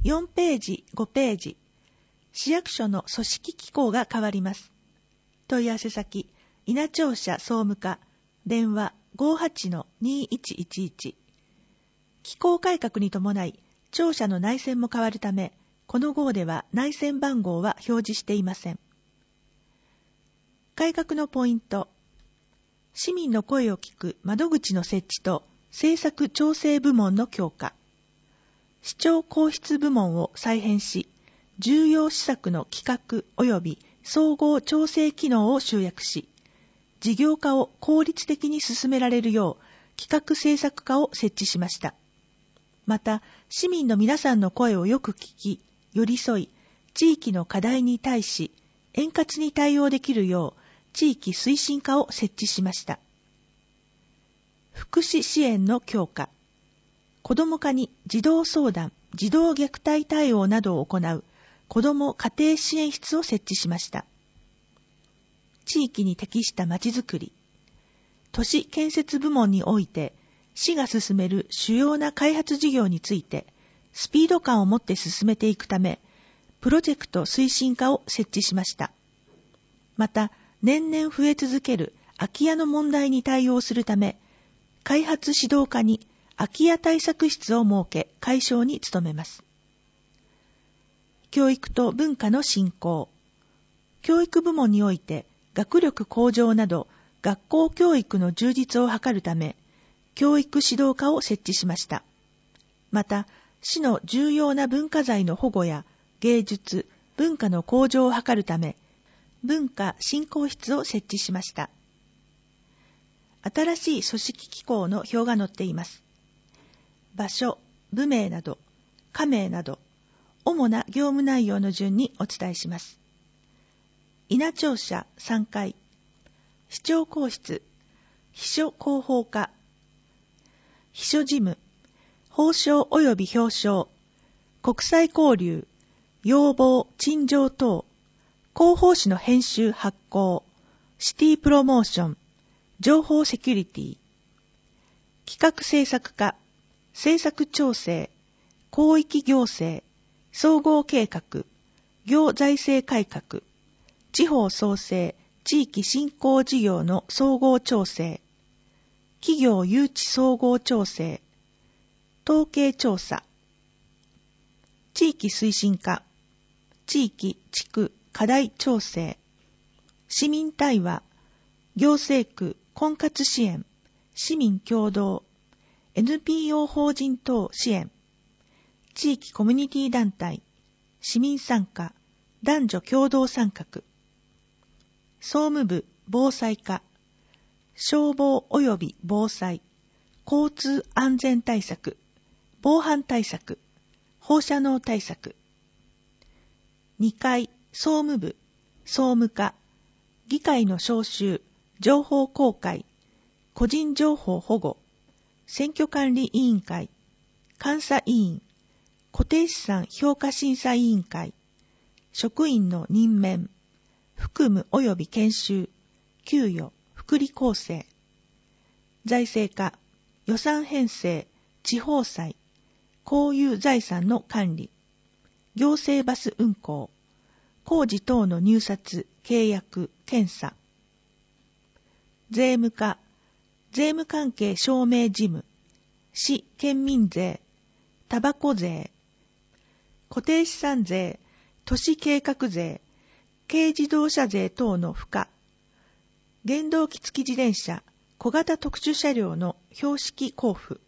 4ページ、5ページ、市役所の組織機構が変わります。問い合わせ先、稲庁舎総務課、電話 58-2111。機構改革に伴い、庁舎の内線も変わるため、この号では内線番号は表示していません。改革のポイント。市民の声を聞く窓口の設置と政策調整部門の強化。市長公室部門を再編し、重要施策の企画及び総合調整機能を集約し、事業化を効率的に進められるよう企画政策課を設置しました。また、市民の皆さんの声をよく聞き、寄り添い、地域の課題に対し、円滑に対応できるよう、地域推進課を設置しました。福祉支援の強化。子ども課に児童相談、児童虐待対応などを行う子ども家庭支援室を設置しました。地域に適したまちづくり。都市建設部門において、市が進める主要な開発事業について、スピード感を持って進めていくため、プロジェクト推進課を設置しました。また、年々増え続ける空き家の問題に対応するため、開発指導課に空き家対策室を設け、解消に努めます。教育と文化の振興。教育部門において、学力向上など、学校教育の充実を図るため、教育指導課を設置しました。また、市の重要な文化財の保護や芸術、文化の向上を図るため、文化振興室を設置しました。新しい組織機構の表が載っています。場所、部名など、課名など、主な業務内容の順にお伝えします。稲庁舎3階、市長公室、秘書広報課、秘書事務、報奨及び表彰、国際交流、要望、陳情等、広報誌の編集発行、シティプロモーション、情報セキュリティ、企画政策課、政策調整、広域行政、総合計画、行財政改革、地方創生、地域振興事業の総合調整、企業誘致総合調整、統計調査、地域推進課、地域地区課題調整、市民対話、行政区婚活支援、市民共同、NPO 法人等支援、地域コミュニティ団体、市民参加、男女共同参画、総務部防災課、消防及び防災、交通安全対策、防犯対策、放射能対策。2階、総務部、総務課、議会の招集、情報公開、個人情報保護、選挙管理委員会、監査委員、固定資産評価審査委員会、職員の任免、服務及び研修、給与、福利厚生、財政課、予算編成、地方債、公有財産の管理、行政バス運行、工事等の入札、契約、検査、税務課、税務関係証明事務、市県民税、たばこ税、固定資産税、都市計画税、軽自動車税等の付加、原動機付き自転車、小型特殊車両の標識交付、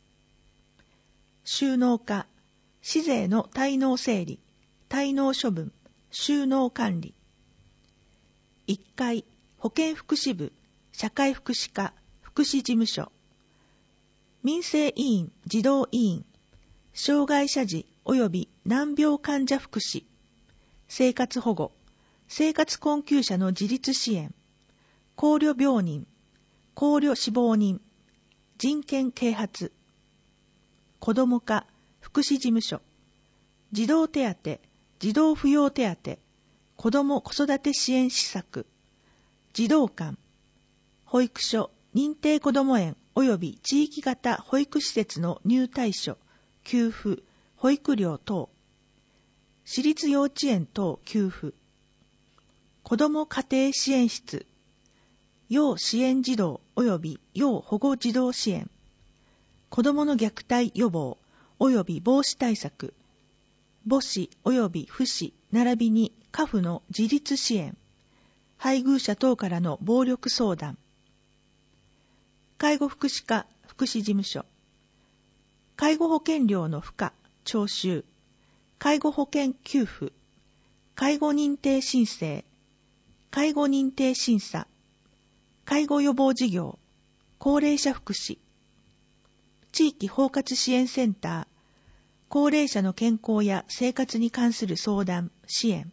収納課、市税の滞納整理、滞納処分、収納管理。1階、保健福祉部、社会福祉課、福祉事務所。民生委員、児童委員、障害者児及び難病患者福祉、生活保護、生活困窮者の自立支援、考慮病人、考慮死亡人、人権啓発、子ども課、福祉事務所、児童手当、児童扶養手当、子ども子育て支援施策、児童館、保育所、認定こども園及び地域型保育施設の入退所、給付、保育料等、 私立幼稚園等給付、子ども家庭支援室、要支援児童及び要保護児童支援、子どもの虐待予防及び防止対策、母子及び父子並びに家父の自立支援、配偶者等からの暴力相談、介護福祉課福祉事務所、介護保険料の付加徴収、介護保険給付、介護認定申請、介護認定審査、介護予防事業、高齢者福祉、地域包括支援センター、高齢者の健康や生活に関する相談、支援、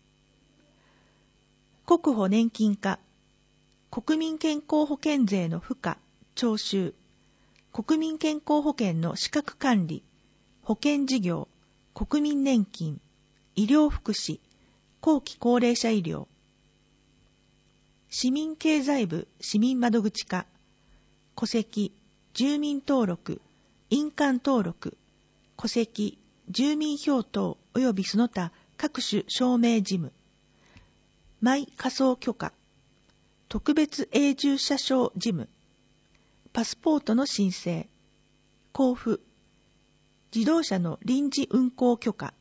国保年金課、国民健康保険税の付加、徴収、国民健康保険の資格管理、保険事業、国民年金、医療福祉、後期高齢者医療、市民経済部市民窓口課、戸籍、住民登録、印鑑登録、戸籍、住民票等及びその他各種証明事務、マイ仮想許可、特別永住者証事務、パスポートの申請、交付、自動車の臨時運行許可、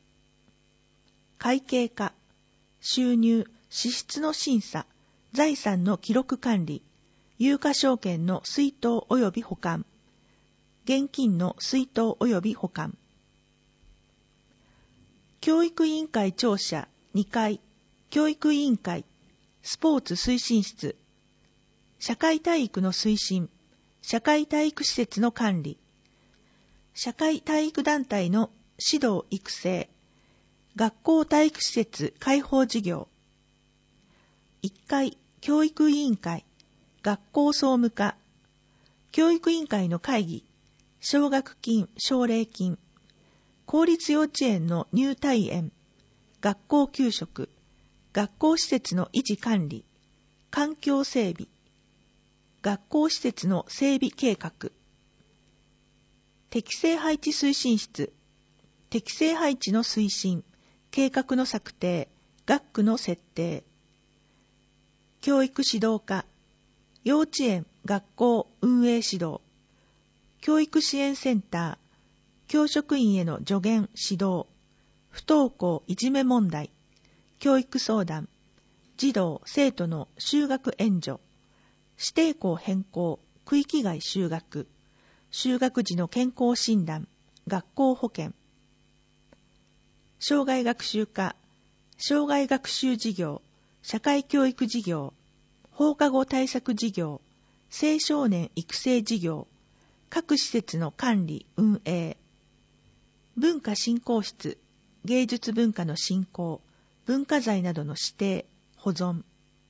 会計課、収入、支出の審査、財産の記録管理、有価証券の出納及び保管、現金の出納及び保管、教育委員会庁舎2階、教育委員会、スポーツ推進室、社会体育の推進、社会体育施設の管理、社会体育団体の指導育成、学校体育施設開放事業、1階教育委員会、学校総務課、教育委員会の会議、奨学金、奨励金、公立幼稚園の入退園、学校給食、学校施設の維持管理、環境整備、学校施設の整備計画、適正配置推進室、適正配置の推進、計画の策定、学区の設定、教育指導課、幼稚園、学校運営指導、教育支援センター、教職員への助言、指導、不登校いじめ問題、教育相談、児童・生徒の就学援助、指定校変更、区域外就学、就学時の健康診断、学校保健、障害学習課、障害学習事業、社会教育事業、放課後対策事業、青少年育成事業、各施設の管理・運営、文化振興室、芸術文化の振興、文化財などの指定、保存。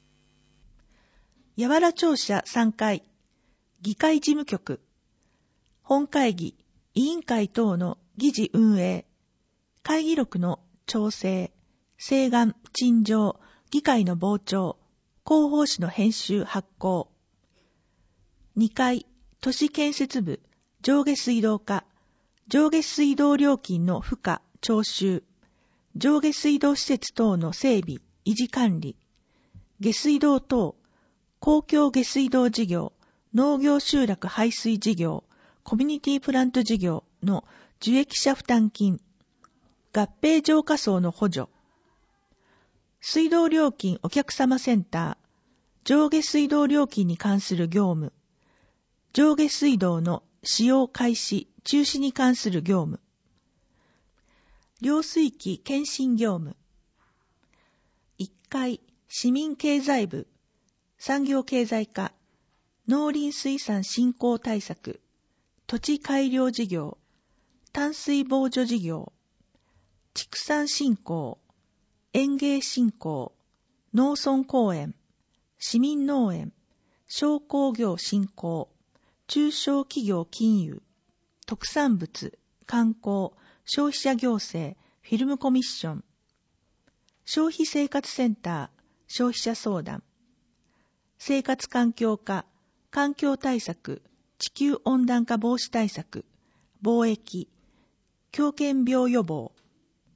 八原庁舎3階、議会事務局、本会議、委員会等の議事運営、会議録の調整、請願、陳情、議会の傍聴、広報誌の編集発行。2階、都市建設部、上下水道課、上下水道料金の付加、徴収、上下水道施設等の整備、維持管理、下水道等、公共下水道事業、農業集落排水事業、コミュニティプラント事業の受益者負担金、合併浄化槽の補助、水道料金お客様センター、上下水道料金に関する業務、上下水道の使用開始、中止に関する業務、領水器検診業務、1階市民経済部、産業経済課、農林水産振興対策、土地改良事業、淡水防除事業、畜産振興、園芸振興、農村公園、市民農園、商工業振興、中小企業金融、特産物、観光、消費者行政、フィルムコミッション、消費生活センター、消費者相談、生活環境課、環境対策、地球温暖化防止対策、貿易、狂犬病予防、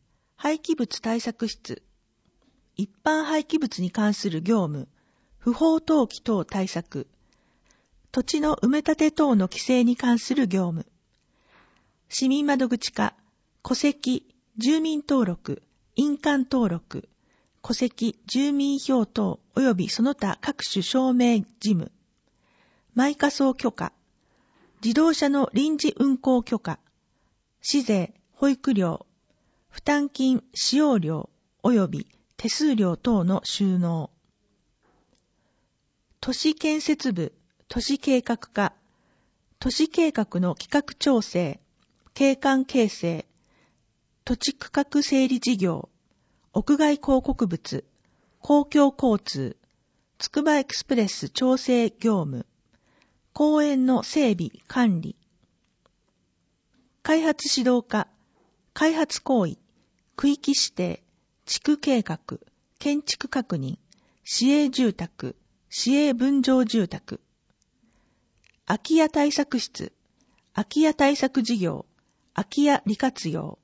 廃棄物対策室、一般廃棄物に関する業務、不法投棄等対策、土地の埋め立て等の規制に関する業務、市民窓口課、戸籍、住民登録、印鑑登録、戸籍、住民票等及びその他各種証明事務、埋火葬許可、自動車の臨時運行許可、市税、保育料、負担金、使用料及び手数料等の収納、都市建設部、都市計画課、都市計画の企画調整、景観形成、土地区画整理事業、屋外広告物、公共交通、つくばエクスプレス調整業務、公園の整備管理、開発指導課、開発行為、区域指定、地区計画、建築確認、市営住宅、市営分譲住宅、空き家対策室、空き家対策事業、空き家利活用、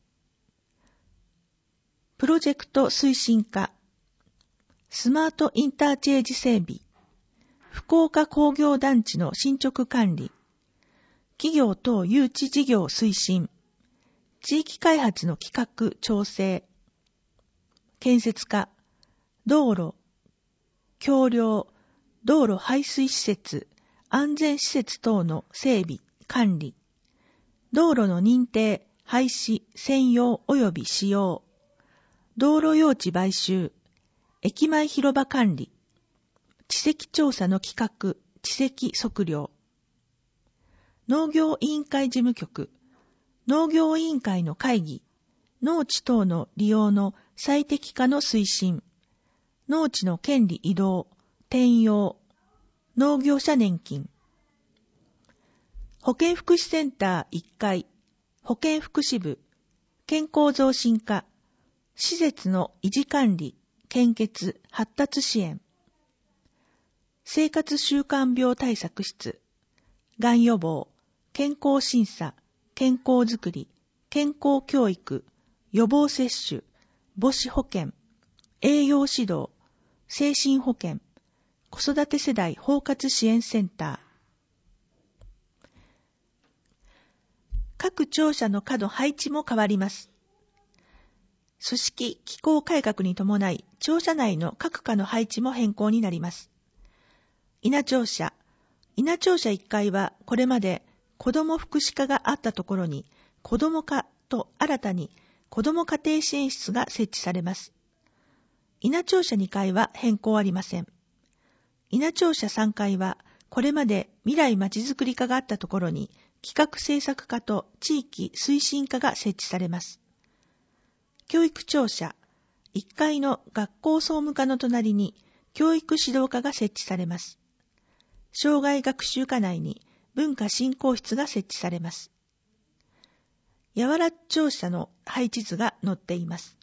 プロジェクト推進課、スマートインターチェンジ整備、福岡工業団地の進捗管理、企業等誘致事業推進、地域開発の企画調整、建設課、道路、橋梁、道路排水施設、安全施設等の整備、管理、道路の認定、廃止、占用及び使用、道路用地買収、駅前広場管理、地籍調査の企画、地籍測量、農業委員会事務局、農業委員会の会議、農地等の利用の最適化の推進、農地の権利移動、転用、農業者年金、保健福祉センター1階、保健福祉部、健康増進課、施設の維持管理、献血、発達支援、生活習慣病対策室、がん予防、健康審査、健康づくり、健康教育、予防接種、母子保健、栄養指導、精神保健、子育て世代包括支援センター。各庁舎の課の配置も変わります。組織機構改革に伴い、庁舎内の各課の配置も変更になります。稲庁舎1階はこれまで子ども福祉課があったところに、子ども課と新たに子ども家庭支援室が設置されます。稲庁舎2階は変更ありません。稲庁舎3階はこれまで未来まちづくり課があったところに、企画政策課と地域推進課が設置されます。教育庁舎1階の学校総務課の隣に教育指導課が設置されます。生涯学習課内に文化振興室が設置されます。八原庁舎の配置図が載っています。